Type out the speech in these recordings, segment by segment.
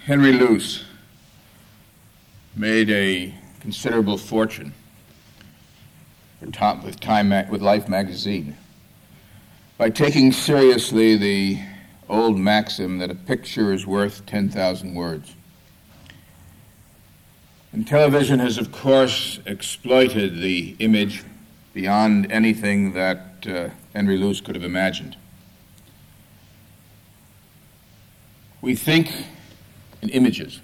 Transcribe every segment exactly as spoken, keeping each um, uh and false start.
Henry Luce made a considerable fortune with Time, with Life magazine by taking seriously the old maxim that a picture is worth ten thousand words. And television has, of course, exploited the image beyond anything that uh, Henry Luce could have imagined. We think in images.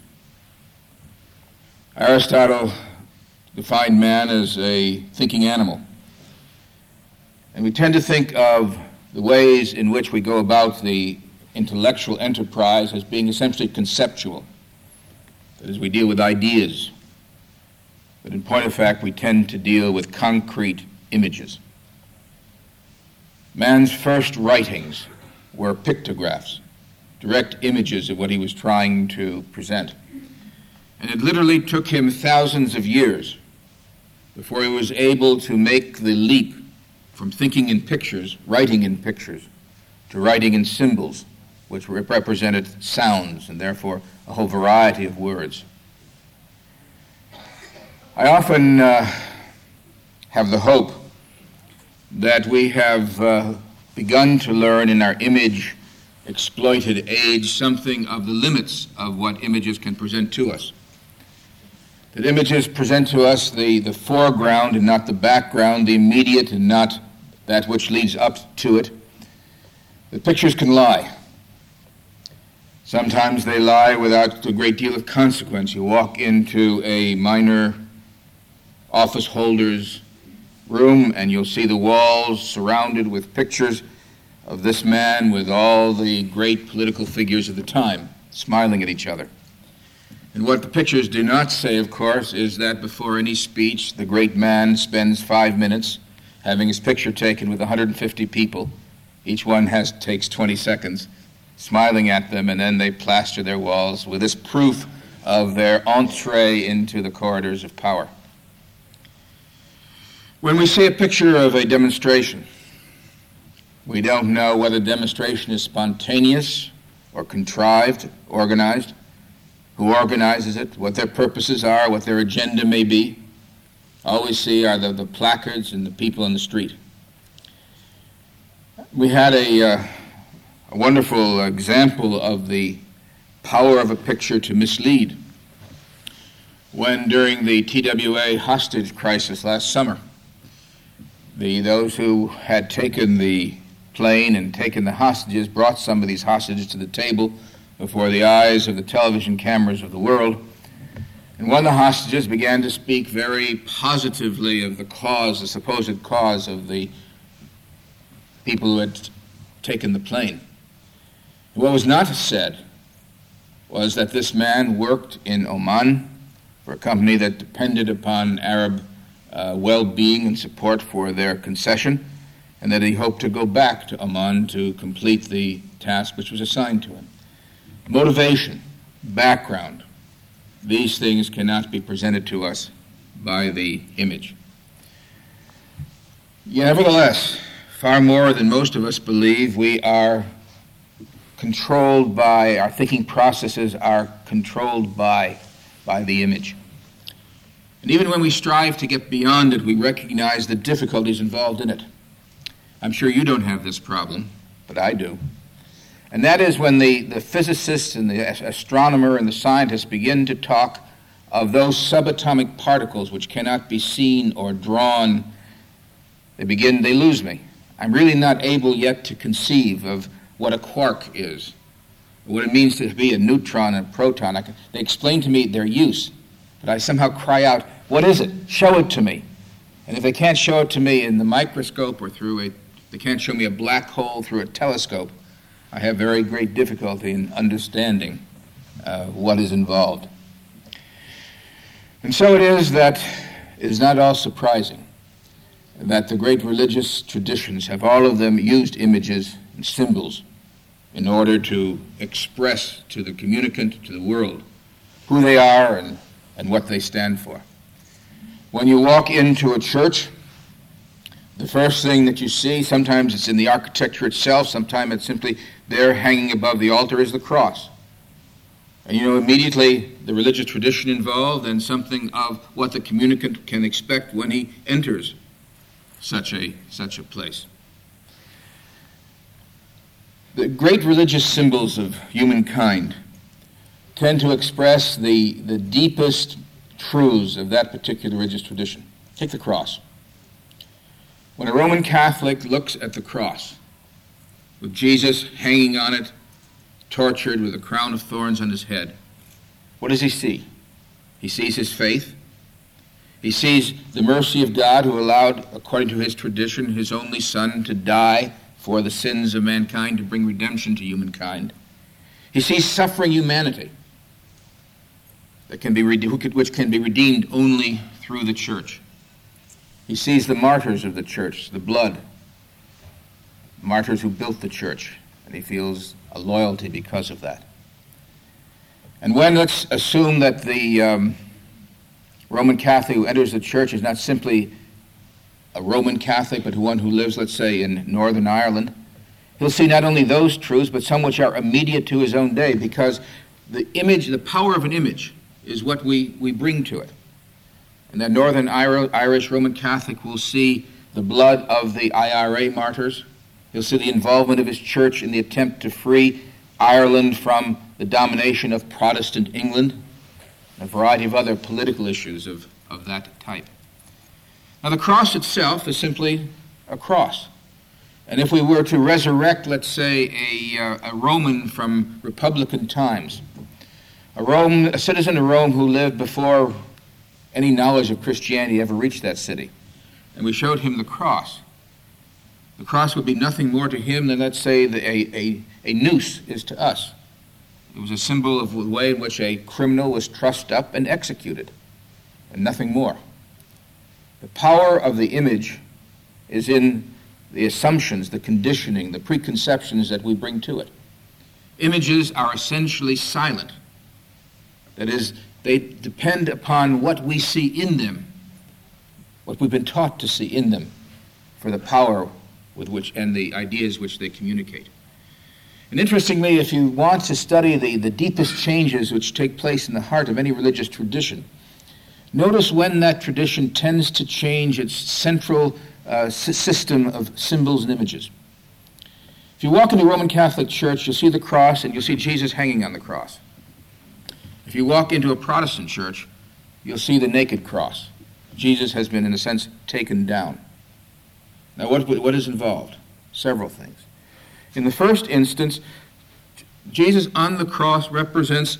Aristotle defined man as a thinking animal. And we tend to think of the ways in which we go about the intellectual enterprise as being essentially conceptual. That is, we deal with ideas. But in point of fact, we tend to deal with concrete images. Man's first writings were pictographs, direct images of what he was trying to present. And it literally took him thousands of years before he was able to make the leap from thinking in pictures, writing in pictures, to writing in symbols, which represented sounds and therefore a whole variety of words. I often uh, have the hope that we have uh, begun to learn in our image exploited age something of the limits of what images can present to us. That images present to us the, the foreground and not the background, the immediate and not that which leads up to it. The pictures can lie. Sometimes they lie without a great deal of consequence. You walk into a minor office holder's room and you'll see the walls surrounded with pictures of this man with all the great political figures of the time, smiling at each other. And what the pictures do not say, of course, is that before any speech, the great man spends five minutes having his picture taken with one hundred fifty people. Each one has takes twenty seconds, smiling at them, and then they plaster their walls with this proof of their entree into the corridors of power. When we see a picture of a demonstration, we don't know whether the demonstration is spontaneous or contrived, organized, who organizes it, what their purposes are, what their agenda may be. All we see are the, the placards and the people in the street. We had a, uh, a wonderful example of the power of a picture to mislead when during the T W A hostage crisis last summer, the those who had taken the plane and taken the hostages brought some of these hostages to the table before the eyes of the television cameras of the world. And one of the hostages began to speak very positively of the cause, the supposed cause of the people who had taken the plane. And what was not said was that this man worked in Oman for a company that depended upon Arab uh, well-being and support for their concession, and that he hoped to go back to Oman to complete the task which was assigned to him. Motivation, background, these things cannot be presented to us by the image. Yet, nevertheless, far more than most of us believe, we are controlled by, our thinking processes are controlled by, by the image. And even when we strive to get beyond it, we recognize the difficulties involved in it. I'm sure you don't have this problem, but I do. And that is when the, the physicists and the astronomer and the scientists begin to talk of those subatomic particles which cannot be seen or drawn, they begin, they lose me. I'm really not able yet to conceive of what a quark is, what it means to be a neutron and a proton. I can, they explain to me their use, but I somehow cry out, what is it? Show it to me. And if they can't show it to me in the microscope or through a, they can't show me a black hole through a telescope, I have very great difficulty in understanding uh, what is involved. And so it is that it is not all surprising that the great religious traditions have all of them used images and symbols in order to express to the communicant, to the world, who they are and, and what they stand for. When you walk into a church, the first thing that you see, sometimes it's in the architecture itself, sometimes it's simply there hanging above the altar, is the cross. And you know immediately the religious tradition involved and something of what the communicant can expect when he enters such a, such a place. The great religious symbols of humankind tend to express the, the deepest truths of that particular religious tradition. Take the cross. When a Roman Catholic looks at the cross, with Jesus hanging on it, tortured with a crown of thorns on his head, what does he see? He sees his faith. He sees the mercy of God who allowed, according to his tradition, his only Son to die for the sins of mankind, to bring redemption to humankind. He sees suffering humanity that can be which can be redeemed only through the church. He sees the martyrs of the church, the blood, martyrs who built the church, and he feels a loyalty because of that. And when, let's assume that the um, Roman Catholic who enters the church is not simply a Roman Catholic, but one who lives, let's say, in Northern Ireland, he'll see not only those truths, but some which are immediate to his own day, because the image, the power of an image, is what we, we bring to it. And that Northern Irish Roman Catholic will see the blood of the I R A martyrs. He'll see the involvement of his church in the attempt to free Ireland from the domination of Protestant England, and a variety of other political issues of, of that type. Now, the cross itself is simply a cross. And if we were to resurrect, let's say, a, uh, a Roman from Republican times, a, Rome, a citizen of Rome who lived before any knowledge of Christianity ever reached that city, and we showed him the cross, the cross would be nothing more to him than, let's say, the, a, a, a noose is to us. It was a symbol of the way in which a criminal was trussed up and executed, and nothing more. The power of the image is in the assumptions, the conditioning, the preconceptions that we bring to it. Images are essentially silent. That is, they depend upon what we see in them, what we've been taught to see in them, for the power with which and the ideas which they communicate. And interestingly, if you want to study the, the deepest changes which take place in the heart of any religious tradition, notice when that tradition tends to change its central uh, system of symbols and images. If you walk into a Roman Catholic church, you'll see the cross and you'll see Jesus hanging on the cross. If you walk into a Protestant church, you'll see the naked cross. Jesus has been, in a sense, taken down. Now, what, what is involved? Several things. In the first instance, Jesus on the cross represents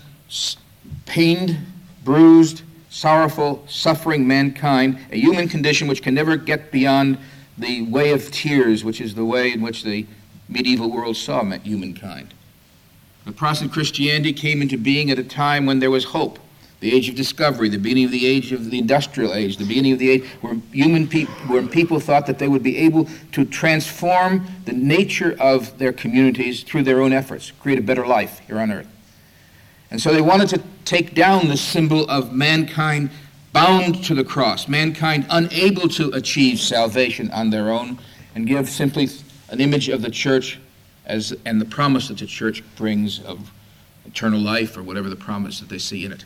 pained, bruised, sorrowful, suffering mankind, a human condition which can never get beyond the way of tears, which is the way in which the medieval world saw humankind. The Protestant Christianity came into being at a time when there was hope, the age of discovery, the beginning of the age of the industrial age, the beginning of the age where human people, where people thought that they would be able to transform the nature of their communities through their own efforts, create a better life here on earth. And so they wanted to take down the symbol of mankind bound to the cross, mankind unable to achieve salvation on their own, and give simply an image of the church as and the promise that the church brings of eternal life, or whatever the promise that they see in it.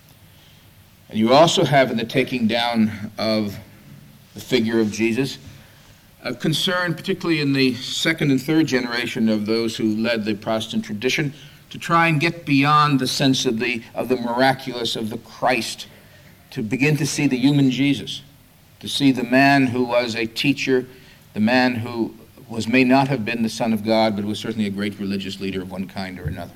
And you also have in the taking down of the figure of Jesus a concern, particularly in the second and third generation of those who led the Protestant tradition, to try and get beyond the sense of the of the miraculous, of the Christ, to begin to see the human Jesus, to see the man who was a teacher, the man who was may not have been the Son of God, but was certainly a great religious leader of one kind or another.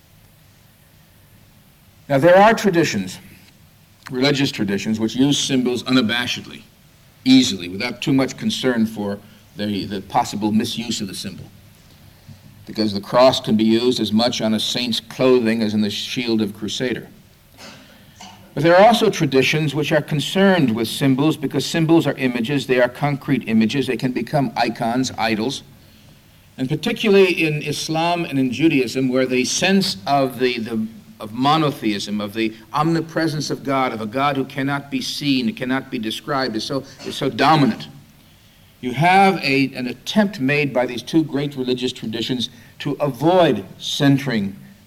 Now, there are traditions, religious traditions, which use symbols unabashedly, easily, without too much concern for the, the possible misuse of the symbol. Because the cross can be used as much on a saint's clothing as in the shield of a crusader. But there are also traditions which are concerned with symbols, because symbols are images, they are concrete images, they can become icons, idols. And particularly in Islam and in Judaism, where the sense of the, the of monotheism, of the omnipresence of God, of a God who cannot be seen, cannot be described, is so, is so dominant. You have a, an attempt made by these two great religious traditions to avoid centering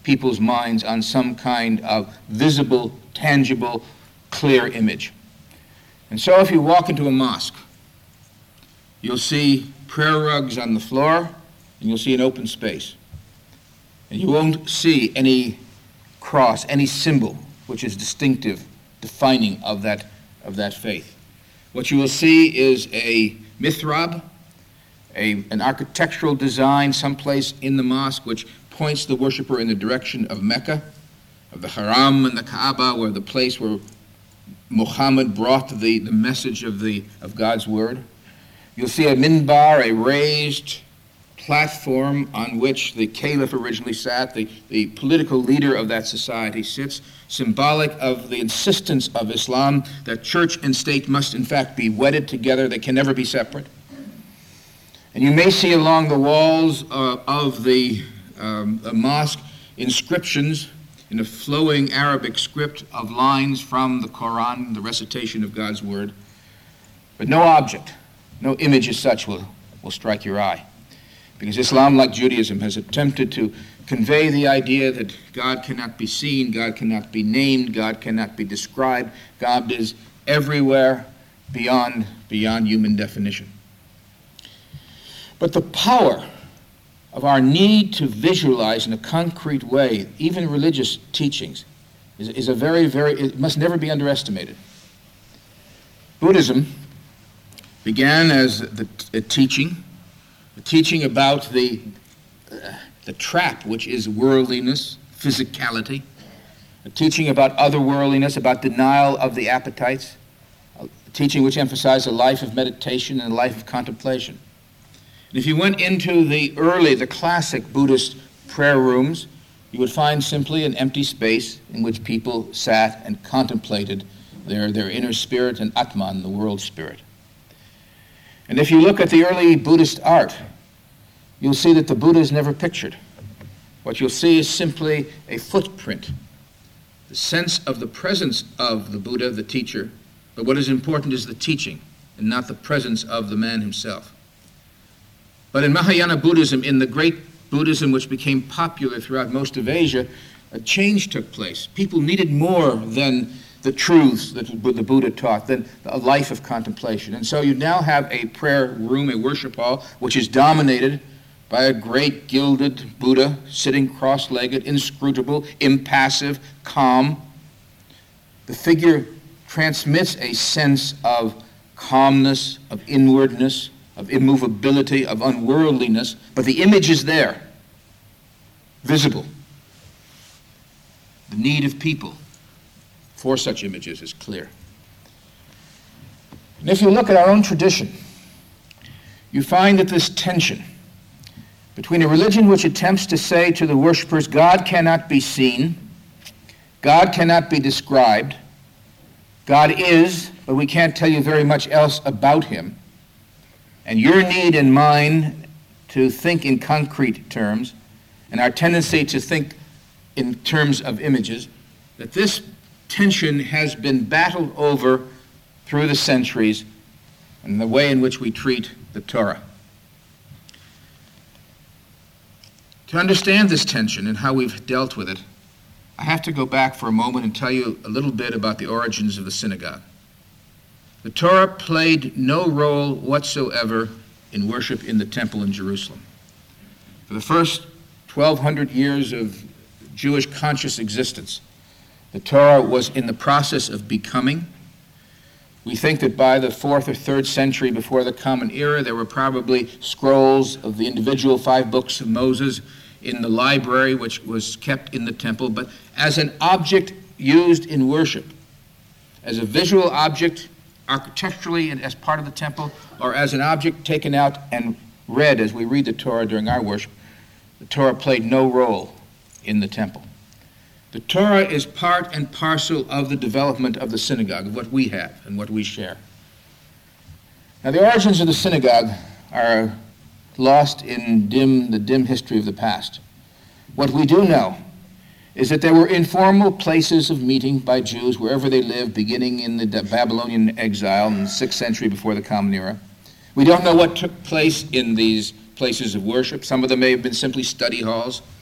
people's minds on some kind of visible, tangible, clear image. And so if you walk into a mosque, you'll see prayer rugs on the floor, and you'll see an open space. And you won't see any cross, any symbol which is distinctive, defining of that, of that faith. What you will see is a mithrab, a, an architectural design someplace in the mosque which points the worshiper in the direction of Mecca, of the Haram and the Kaaba, where the place where Muhammad brought the, the message of, the, of God's word. You'll see a minbar, a raised platform on which the caliph originally sat, the, the political leader of that society sits, symbolic of the insistence of Islam that church and state must in fact be wedded together, they can never be separate. And you may see along the walls uh, of the, um, the mosque inscriptions in a flowing Arabic script of lines from the Quran, the recitation of God's word. But no object, no image as such will, will strike your eye. Because Islam, like Judaism, has attempted to convey the idea that God cannot be seen, God cannot be named, God cannot be described. God is everywhere beyond, beyond human definition. But the power of our need to visualize in a concrete way, even religious teachings, is, is a very, very, it must never be underestimated. Buddhism began as the, a teaching, a teaching about the, uh, the trap which is worldliness, physicality, a teaching about otherworldliness, about denial of the appetites, a teaching which emphasized a life of meditation and a life of contemplation. And if you went into the early, the classic Buddhist prayer rooms, you would find simply an empty space in which people sat and contemplated their, their inner spirit and Atman, the world spirit. And if you look at the early Buddhist art, you'll see that the Buddha is never pictured. What you'll see is simply a footprint, the sense of the presence of the Buddha, the teacher, but what is important is the teaching and not the presence of the man himself. But in Mahayana Buddhism, in the great Buddhism which became popular throughout most of Asia, a change took place. People needed more than the truths that the Buddha taught, than a life of contemplation. And so you now have a prayer room, a worship hall, which is dominated by a great gilded Buddha sitting cross-legged, inscrutable, impassive, calm. The figure transmits a sense of calmness, of inwardness, of immovability, of unworldliness, but the image is there, visible. The need of people for such images is clear. And if you look at our own tradition, you find that this tension between a religion which attempts to say to the worshipers, God cannot be seen, God cannot be described, God is, but we can't tell you very much else about him, and your need and mine to think in concrete terms, and our tendency to think in terms of images, that this tension has been battled over through the centuries in the way in which we treat the Torah. To understand this tension and how we've dealt with it, I have to go back for a moment and tell you a little bit about the origins of the synagogue. The Torah played no role whatsoever in worship in the temple in Jerusalem. For the first twelve hundred years of Jewish conscious existence, the Torah was in the process of becoming. We think that by the fourth or third century before the Common Era, there were probably scrolls of the individual five books of Moses in the library, which was kept in the temple, but as an object used in worship, as a visual object, architecturally and as part of the temple, or as an object taken out and read as we read the Torah during our worship, the Torah played no role in the temple. The Torah is part and parcel of the development of the synagogue, of what we have and what we share. Now, the origins of the synagogue are lost in dim, the dim history of the past. What we do know is that there were informal places of meeting by Jews wherever they lived, beginning in the Babylonian exile in the sixth century before the Common Era. We don't know what took place in these places of worship. Some of them may have been simply study halls.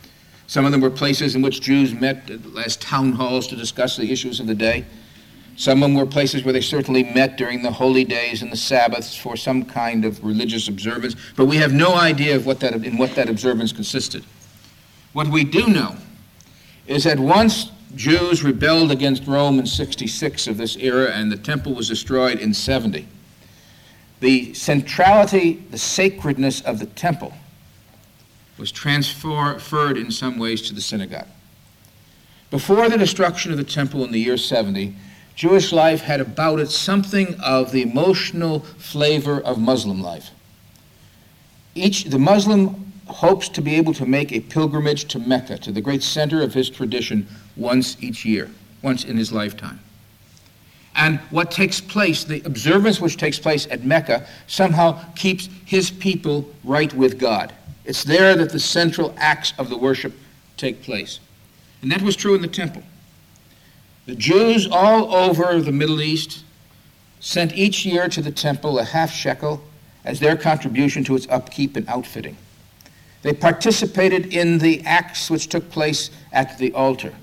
Some of them were places in which Jews met as town halls to discuss the issues of the day. Some of them were places where they certainly met during the holy days and the Sabbaths for some kind of religious observance, but we have no idea of what that, in what that observance consisted. What we do know is that once Jews rebelled against Rome in sixty-six of this era and the temple was destroyed in seventy, the centrality, the sacredness of the temple was transferred in some ways to the synagogue. Before the destruction of the temple in the year seventy, Jewish life had about it something of the emotional flavor of Muslim life. Each, the Muslim hopes to be able to make a pilgrimage to Mecca, to the great center of his tradition, once each year, once in his lifetime. And what takes place, the observance which takes place at Mecca, somehow keeps his people right with God. It's there that the central acts of the worship take place. And that was true in the temple. The Jews all over the Middle East sent each year to the temple a half shekel as their contribution to its upkeep and outfitting. They participated in the acts which took place at the altar.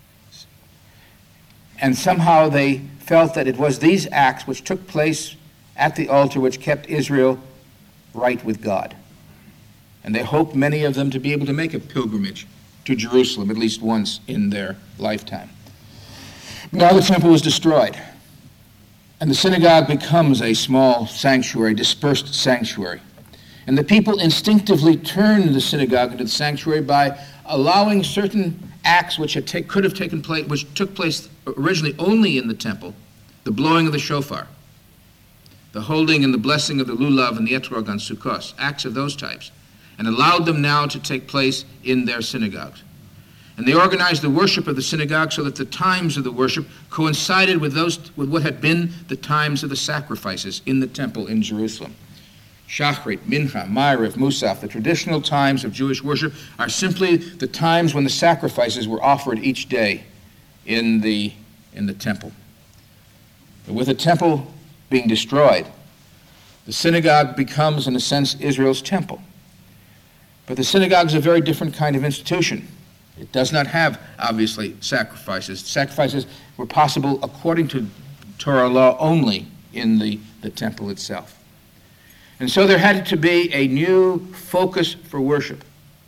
And somehow they felt that it was these acts which took place at the altar which kept Israel right with God. And they hoped, many of them, to be able to make a pilgrimage to Jerusalem at least once in their lifetime. Now the temple was destroyed, and the synagogue becomes a small sanctuary, dispersed sanctuary. And the people instinctively turned the synagogue into the sanctuary by allowing certain acts which had ta- could have taken place, which took place originally only in the temple, the blowing of the shofar, the holding and the blessing of the lulav and the etrog on Sukkot, acts of those types, and allowed them now to take place in their synagogues. And they organized the worship of the synagogue so that the times of the worship coincided with those with what had been the times of the sacrifices in the temple in Jerusalem. Shachrit, Mincha, Ma'ariv, Musaf, the traditional times of Jewish worship, are simply the times when the sacrifices were offered each day in the, in the temple. But with the temple being destroyed, the synagogue becomes, in a sense, Israel's temple. But the synagogue is a very different kind of institution. It does not have, obviously, sacrifices. Sacrifices were possible according to Torah law only in the, the temple itself. And so there had to be a new focus for worship.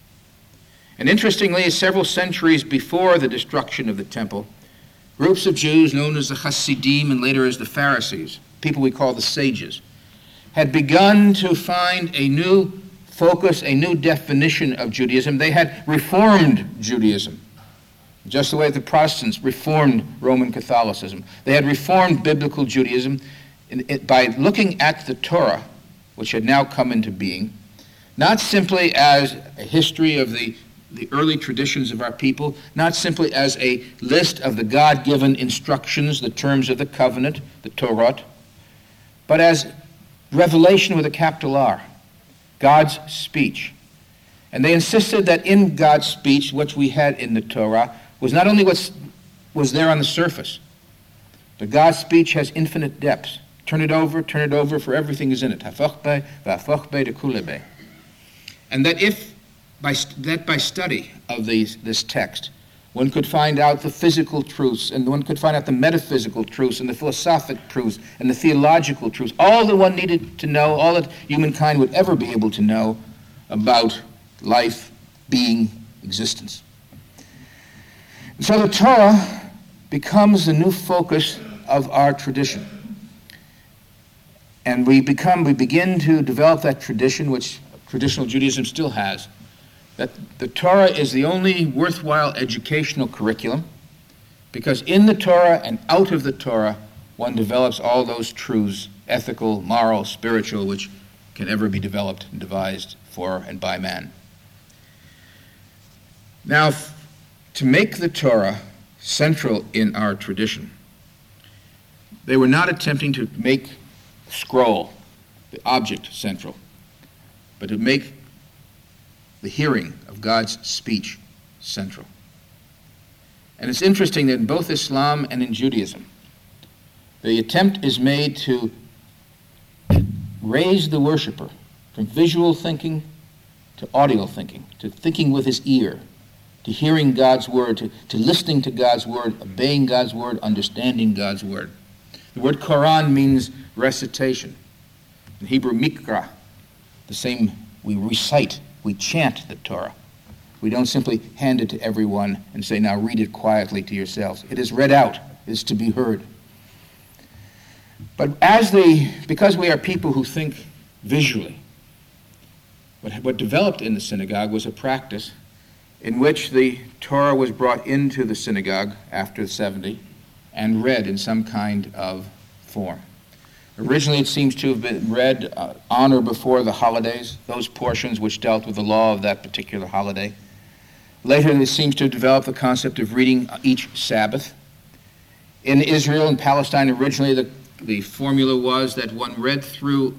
And interestingly, several centuries before the destruction of the temple, groups of Jews known as the Hasidim and later as the Pharisees, people we call the sages, had begun to find a new focus, a new definition of Judaism. They had reformed Judaism, just the way the Protestants reformed Roman Catholicism. They had reformed biblical Judaism by looking at the Torah, which had now come into being, not simply as a history of the, the early traditions of our people, not simply as a list of the God-given instructions, the terms of the covenant, the Torah, but as revelation with a capital R, God's speech. And they insisted that in God's speech, what we had in the Torah, was not only what was there on the surface, but God's speech has infinite depths. Turn it over, turn it over, for everything is in it. Hafachbe, v'hafachbe de kulebe. And that if, by, that by study of these, this text, one could find out the physical truths, and one could find out the metaphysical truths, and the philosophic truths, and the theological truths, all that one needed to know, all that humankind would ever be able to know about life, being, existence. And so the Torah becomes the new focus of our tradition. And we become, we begin to develop that tradition, which traditional Judaism still has, that the Torah is the only worthwhile educational curriculum, because in the Torah and out of the Torah, one develops all those truths, ethical, moral, spiritual, which can ever be developed and devised for and by man. Now, to make the Torah central in our tradition, they were not attempting to make scroll, the object, central, but to make the hearing of God's speech central. And it's interesting that in both Islam and in Judaism, the attempt is made to raise the worshiper from visual thinking to audio thinking, to thinking with his ear, to hearing God's word, to, to listening to God's word, obeying God's word, understanding God's word. The word Quran means recitation. In Hebrew, mikra, the same, we recite, we chant the Torah. We don't simply hand it to everyone and say, now read it quietly to yourselves. It is read out. It is to be heard. But as the, because we are people who think visually, what, what developed in the synagogue was a practice in which the Torah was brought into the synagogue after the seventy and read in some kind of form. Originally, it seems to have been read uh, on or before the holidays, those portions which dealt with the law of that particular holiday. Later, it seems to have developed the concept of reading each Sabbath. In Israel and Palestine, originally, the, the formula was that one read through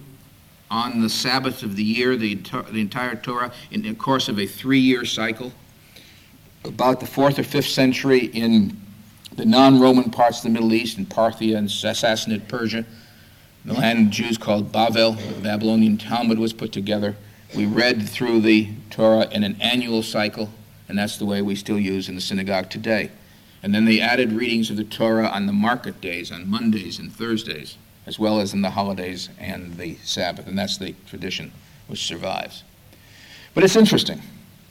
on the Sabbath of the year, the, the entire Torah, in the course of a three-year cycle. About the fourth or fifth century in the non-Roman parts of the Middle East, in Parthia and Sassanid Persia, the land of Jews called Bavel, the Babylonian Talmud was put together. We read through the Torah in an annual cycle, and that's the way we still use in the synagogue today. And then they added readings of the Torah on the market days, on Mondays and Thursdays, as well as in the holidays and the Sabbath, and that's the tradition which survives. But it's interesting.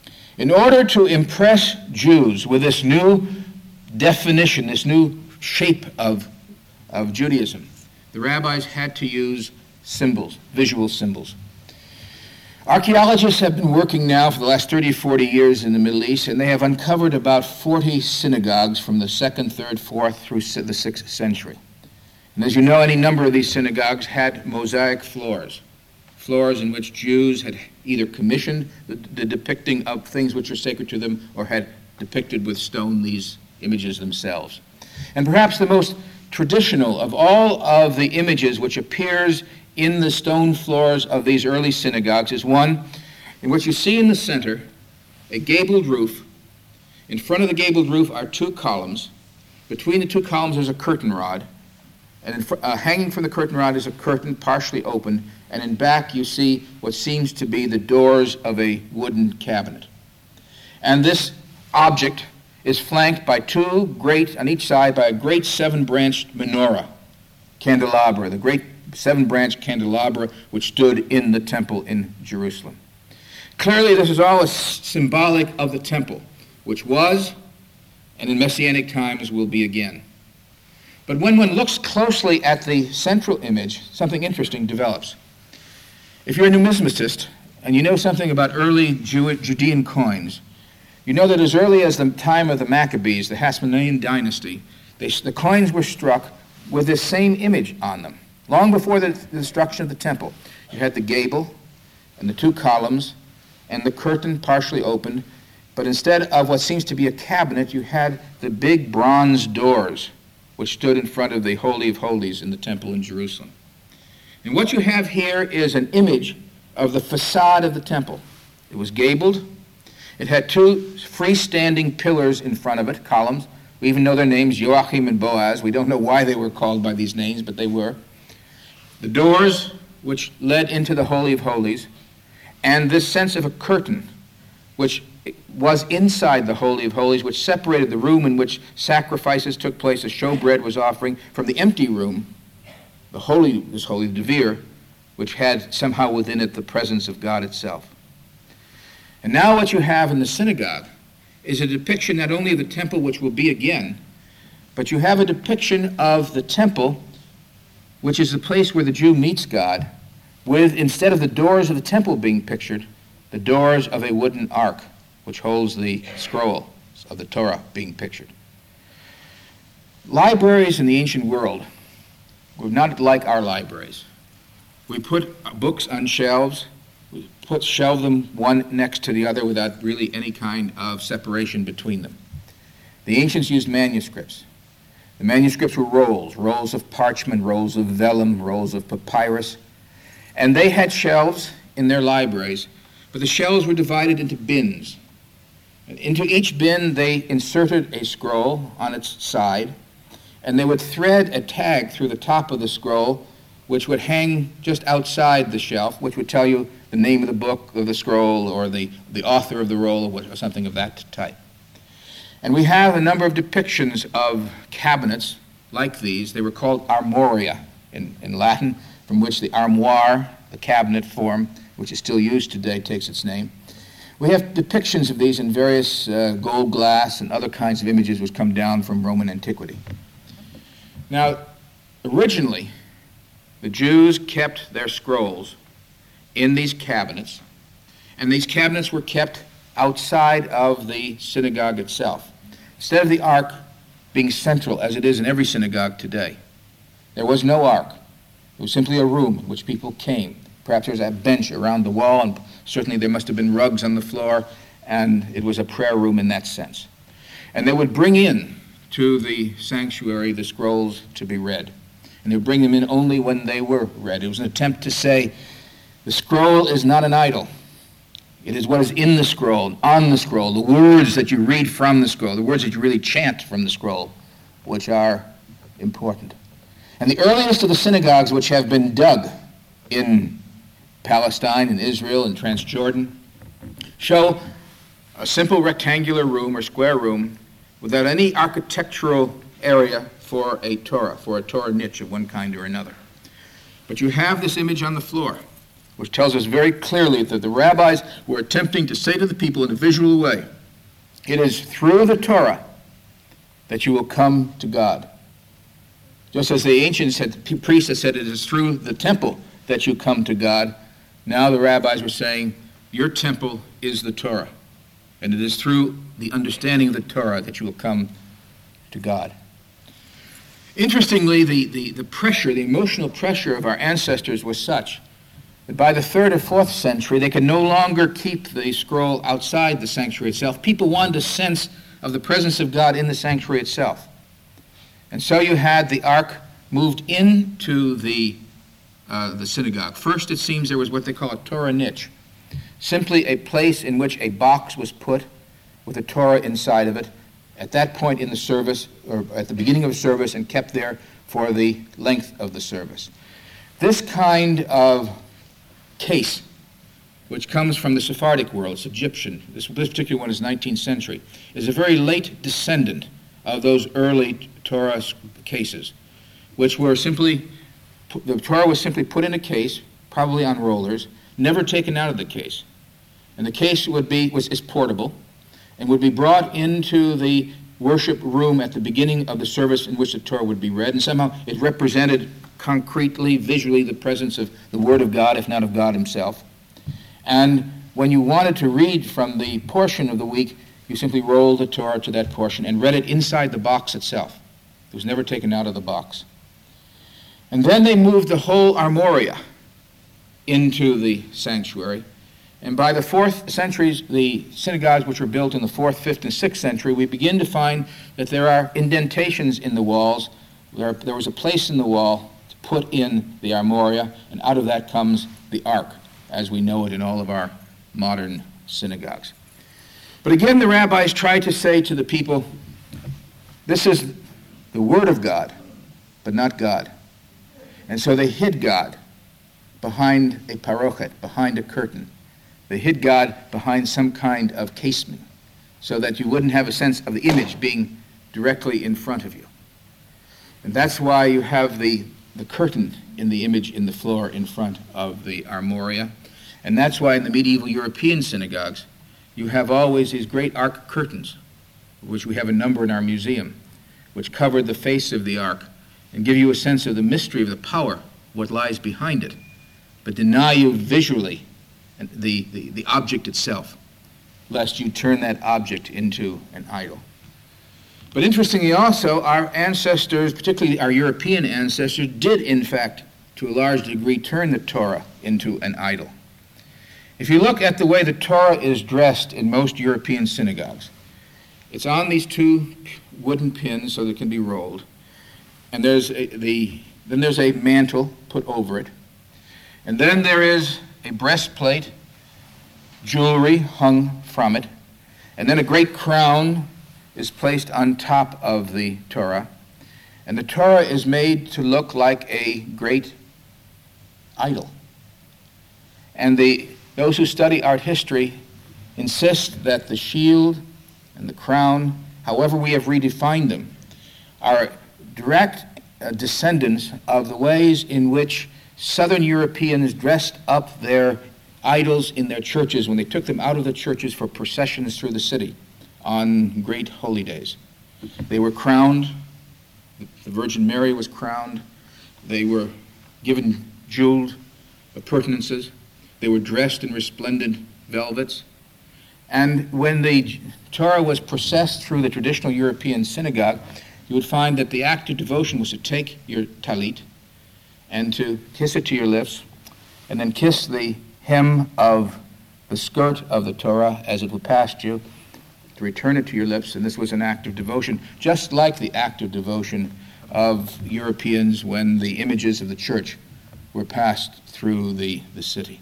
In order to impress Jews with this new definition, this new shape of, of Judaism, the rabbis had to use symbols, visual symbols. Archaeologists have been working now for the last thirty, forty years in the Middle East, and they have uncovered about forty synagogues from the second, third, fourth through the sixth century. And as you know, any number of these synagogues had mosaic floors, floors in which Jews had either commissioned the, the depicting of things which are sacred to them or had depicted with stone these images themselves. And perhaps the most traditional of all of the images which appears in the stone floors of these early synagogues is one in which you see in the center a gabled roof. In front of the gabled roof are two columns. Between the two columns there's a curtain rod. And in fr- uh, hanging from the curtain rod is a curtain partially open. And in back you see what seems to be the doors of a wooden cabinet. And this object is flanked by two great, on each side, by a great seven-branched menorah, candelabra, the great seven-branched candelabra which stood in the temple in Jerusalem. Clearly, this is all symbolic of the temple, which was, and in Messianic times will be again. But when one looks closely at the central image, something interesting develops. If you're a numismatist and you know something about early Jew- Judean coins, you know that as early as the time of the Maccabees, the Hasmonean dynasty, they, the coins were struck with this same image on them. Long before the, the destruction of the temple, you had the gable and the two columns and the curtain partially opened, but instead of what seems to be a cabinet, you had the big bronze doors which stood in front of the Holy of Holies in the temple in Jerusalem. And what you have here is an image of the facade of the temple. It was gabled. It had two freestanding pillars in front of it, columns. We even know their names, Joachim and Boaz. We don't know why they were called by these names, but they were. The doors which led into the Holy of Holies, and this sense of a curtain which was inside the Holy of Holies, which separated the room in which sacrifices took place, a showbread was offering, from the empty room, the Holy, this Holy Devir, which had somehow within it the presence of God itself. And now what you have in the synagogue is a depiction not only of the temple which will be again, but you have a depiction of the temple, which is the place where the Jew meets God, with, instead of the doors of the temple being pictured, the doors of a wooden ark, which holds the scroll of the Torah being pictured. Libraries in the ancient world were not like our libraries. We put books on shelves, we put shelve them one next to the other without really any kind of separation between them. The ancients used manuscripts. The manuscripts were rolls, rolls of parchment, rolls of vellum, rolls of papyrus. And they had shelves in their libraries, but the shelves were divided into bins. And into each bin they inserted a scroll on its side, and they would thread a tag through the top of the scroll, which would hang just outside the shelf, which would tell you the name of the book or the scroll or the, the author of the roll or, what, or something of that type. And we have a number of depictions of cabinets like these. They were called armoria in, in Latin, from which the armoire, the cabinet form, which is still used today, takes its name. We have depictions of these in various uh, gold glass and other kinds of images which come down from Roman antiquity. Now, originally, the Jews kept their scrolls in these cabinets, and these cabinets were kept outside of the synagogue itself. Instead of the ark being central, as it is in every synagogue today, there was no ark. It was simply a room in which people came. Perhaps there was a bench around the wall, and certainly there must have been rugs on the floor, and it was a prayer room in that sense. And they would bring in to the sanctuary the scrolls to be read. And they would bring them in only when they were read. It was an attempt to say, the scroll is not an idol. It is what is in the scroll, on the scroll, the words that you read from the scroll, the words that you really chant from the scroll, which are important. And the earliest of the synagogues which have been dug in Palestine and Israel and Transjordan show a simple rectangular room or square room without any architectural area for a Torah, for a Torah niche of one kind or another. But you have this image on the floor, which tells us very clearly that the rabbis were attempting to say to the people in a visual way, it is through the Torah that you will come to God. Just as the ancients had, the priests had said, it is through the temple that you come to God, now the rabbis were saying, your temple is the Torah, and it is through the understanding of the Torah that you will come to God. Interestingly, the, the, the pressure, the emotional pressure of our ancestors was such that by the third or fourth century, they could no longer keep the scroll outside the sanctuary itself. People wanted a sense of the presence of God in the sanctuary itself. And so you had the ark moved into the, uh, the synagogue. First, it seems there was what they call a Torah niche, simply a place in which a box was put with a Torah inside of it, at that point in the service, or at the beginning of the service, and kept there for the length of the service. This kind of case, which comes from the Sephardic world, it's Egyptian, this, this particular one is nineteenth century, is a very late descendant of those early Torah cases, which were simply, the Torah was simply put in a case, probably on rollers, never taken out of the case. And the case would be, was, is portable, and would be brought into the worship room at the beginning of the service in which the Torah would be read, and somehow it represented concretely, visually, the presence of the Word of God, if not of God himself. And when you wanted to read from the portion of the week, you simply rolled the Torah to that portion and read it inside the box itself. It was never taken out of the box. And then they moved the whole armoria into the sanctuary. And by the fourth centuries, the synagogues which were built in the fourth, fifth, and sixth century, we begin to find that there are indentations in the walls. There, there was a place in the wall to put in the armoria, and out of that comes the ark, as we know it in all of our modern synagogues. But again, the rabbis tried to say to the people, this is the Word of God, but not God. And so they hid God behind a parochet, behind a curtain. They hid God behind some kind of casement so that you wouldn't have a sense of the image being directly in front of you. And that's why you have the, the curtain in the image in the floor in front of the armoria. And that's why in the medieval European synagogues, you have always these great ark curtains, which we have a number in our museum, which cover the face of the ark and give you a sense of the mystery of the power, what lies behind it, but deny you visually the, the, the object itself, lest you turn that object into an idol. But interestingly also, our ancestors, particularly our European ancestors, did in fact, to a large degree, turn the Torah into an idol. If you look at the way the Torah is dressed in most European synagogues, it's on these two wooden pins so that it can be rolled, and there's a, the then there's a mantle put over it, and then there is a breastplate, jewelry hung from it, and then a great crown is placed on top of the Torah, and the Torah is made to look like a great idol. And the those who study art history insist that the shield and the crown however we have redefined them, are direct uh, descendants of the ways in which Southern Europeans dressed up their idols in their churches when they took them out of the churches for processions through the city on great holy days. They were crowned. The Virgin Mary was crowned. They were given jeweled appurtenances. They were dressed in resplendent velvets. And when the Torah was processed through the traditional European synagogue, you would find that the act of devotion was to take your talit and to kiss it to your lips, and then kiss the hem of the skirt of the Torah as it would pass you, to return it to your lips, and this was an act of devotion, just like the act of devotion of Europeans when the images of the church were passed through the, the city.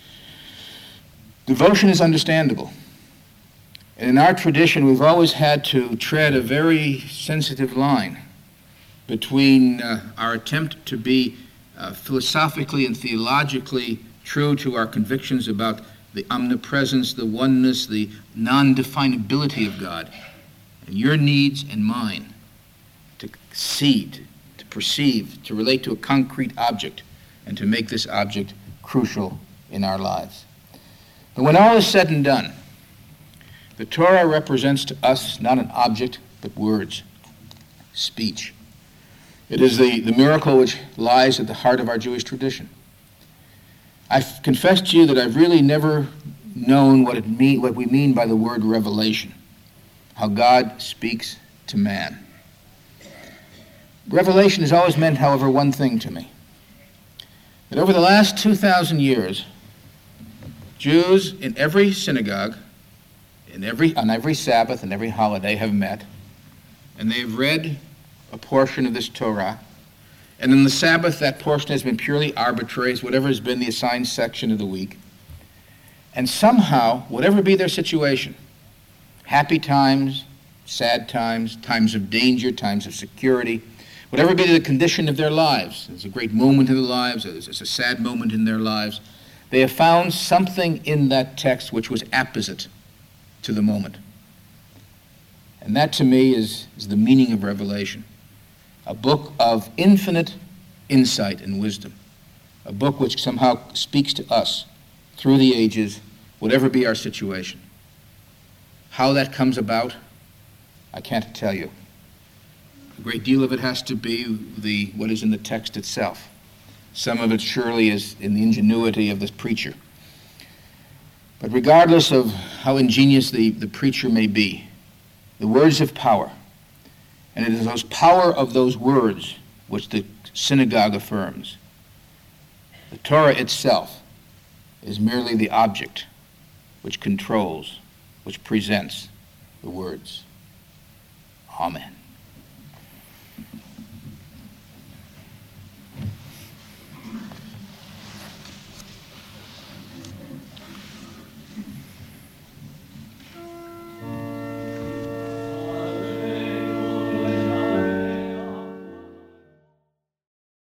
Devotion is understandable. And in our tradition, we've always had to tread a very sensitive line between uh, our attempt to be uh, philosophically and theologically true to our convictions about the omnipresence, the oneness, the non-definability of God, and your needs and mine to see, to, to perceive, to relate to a concrete object, and to make this object crucial in our lives. But when all is said and done, the Torah represents to us not an object, but words, speech. It is the, the miracle which lies at the heart of our Jewish tradition. I've confessed to you that I've really never known what it mean, what we mean by the word revelation, how God speaks to man. Revelation has always meant, however, one thing to me, that over the last two thousand years, Jews in every synagogue, in every, on every Sabbath and every holiday have met, and they've read a portion of this Torah, and in the Sabbath that portion has been purely arbitrary, it's whatever has been the assigned section of the week, and somehow, whatever be their situation, happy times, sad times, times of danger, times of security, whatever be the condition of their lives, there's a great moment in their lives, there's a sad moment in their lives, they have found something in that text which was apposite to the moment. And that to me is, is the meaning of Revelation. A book of infinite insight and wisdom. A book which somehow speaks to us through the ages, whatever be our situation. How that comes about, I can't tell you. A great deal of it has to be the what is in the text itself. Some of it surely is in the ingenuity of this preacher. But regardless of how ingenious the, the preacher may be, the words have power. And it is those power of those words which the synagogue affirms. The Torah itself is merely the object which controls, which presents the words. Amen.